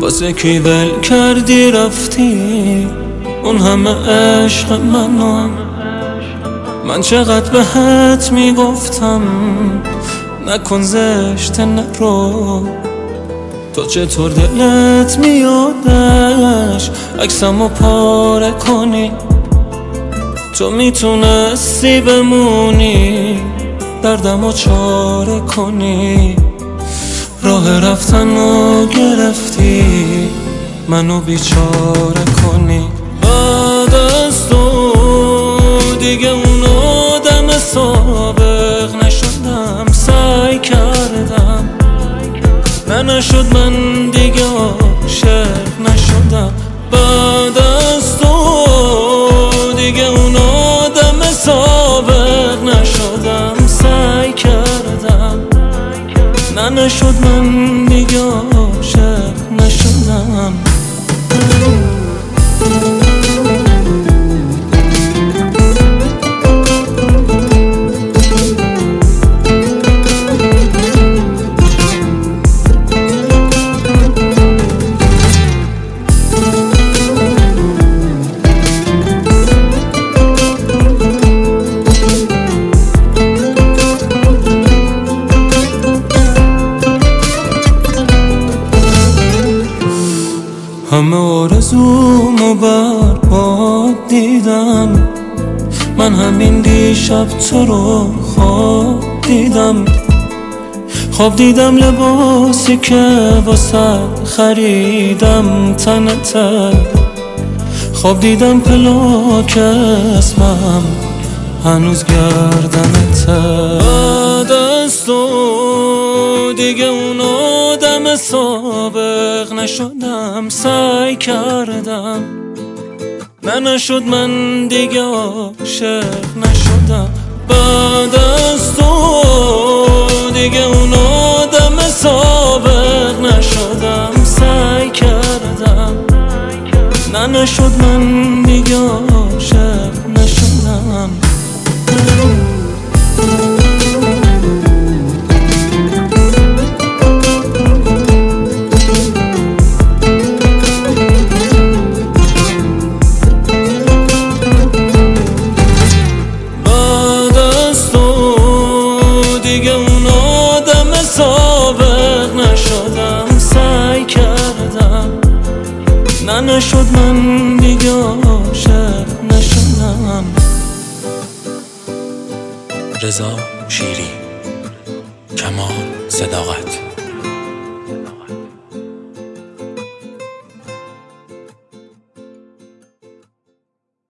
واسه کی ول کردی رفتی اون همه عشق منو؟ من چقدر بهت میگفتم نکن زشت نرو، تو چطور دلت میادش عکسمو پاره کنی؟ تو میتونستی بمونی دردمو چاره کنی، راه رفتنو گرفتی منو بیچاره کنی. بعد از تو دیگه اون آدم سابق نشدم، سعی کردم نشد، من دیگه عاشق نشدم. بعد از تو دیگه اون آدم سابق نشدم، سعی کردم نشد، من دیگه عاشق نشدم. همه آرزومو برباد دیدم، من همین دیشب تو رو خواب دیدم لباسی که واسه خریدم تنته، خواب دیدم پلاک اسمم هنوز گردنته. بعد از تو دیگه اون آدم سابق نشدم، سعی کردم نشد، من دیگه عاشق نشدم. بعد از تو دیگه اون آدم سابق نشدم، سعی کردم نشد، من دیگه عاشق نشدم. نشد، من دیگه عاشق نشدم. رضا شیری، کمال صداقت.